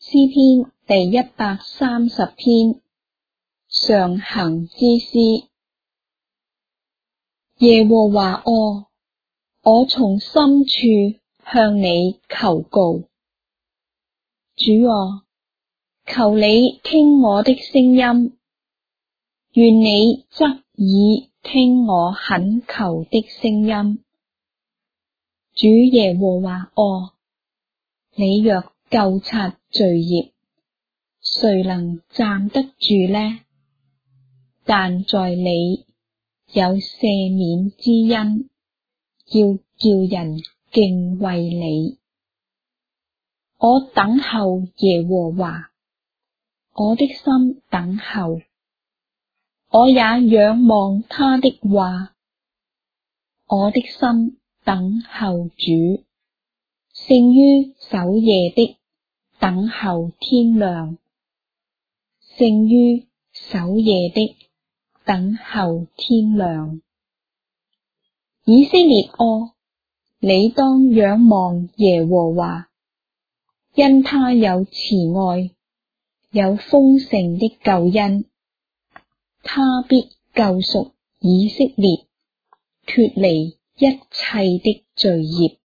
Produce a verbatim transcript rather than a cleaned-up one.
詩篇第一百三十篇，上行之詩。耶和華啊，我從深處向你求告。主啊，求你聽我的聲音，願你側耳聽我懇求的聲音。主耶和華啊，你若究察罪孽，誰能站得住呢？但在你有赦免之恩，要叫人敬畏你。我等候耶和華，我的心等候，我也仰望他的話。我的心等候主，勝於守夜的等候天亮，勝於守夜的等候天亮。以色列啊，你當仰望耶和華，因他有慈愛，有豐盛的救恩，他必救贖以色列，脫離一切的罪孽。